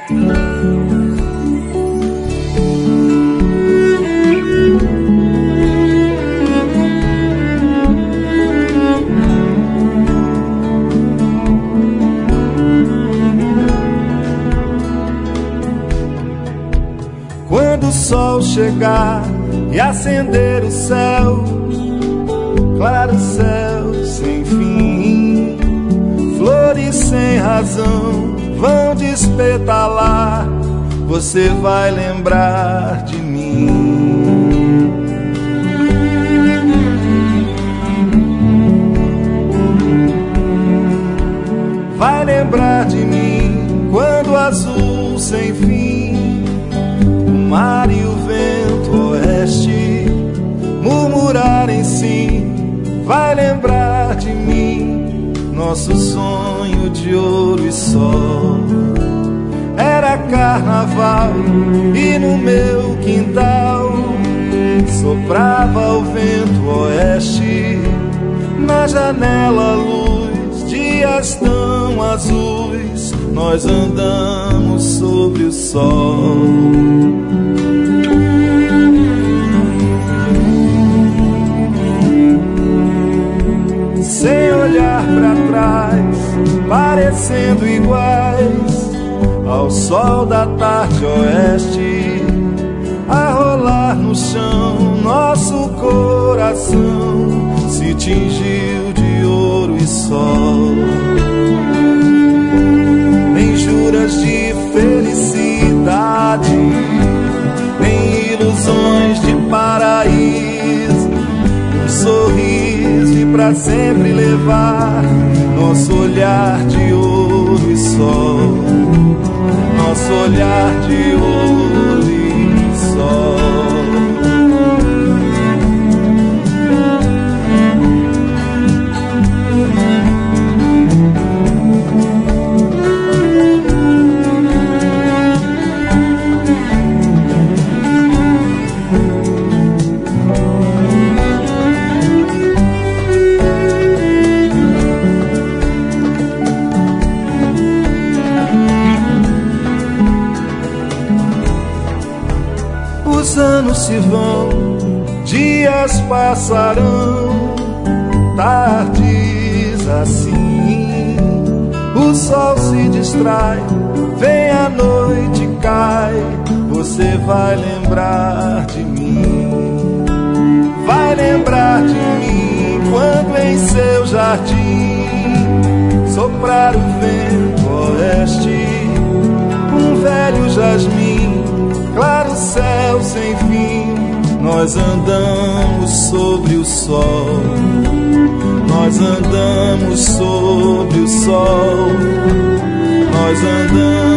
Quando o sol chegar e acender o céu, claro céu sem fim, flores sem razão vão despetalar, você vai lembrar de mim. Vai lembrar de mim quando o azul sem fim, o mar e o vento oeste murmurarem sim. Vai lembrar de mim, nosso sonho de ouro e sol. Era carnaval e no meu quintal soprava o vento oeste. Na janela a luz, dias tão azuis, nós andamos sobre o sol. Sem olhar pra trás, parecendo iguais ao sol da tarde oeste, a rolar no chão, nosso coração se tingiu de ouro e sol. Nem juras de felicidade, nem ilusões de paraíso, um sorriso e pra sempre levar nosso olhar de ouro e sol, nosso olhar de ouro e sol. Os anos se vão, dias passarão, tardes assim. O sol se distrai, vem a noite cai, você vai lembrar de mim. Vai lembrar de mim quando em seu jardim soprar o vento oeste, um velho jasmim, claro céu sem fim, nós andamos sobre o sol, nós andamos sobre o sol, nós andamos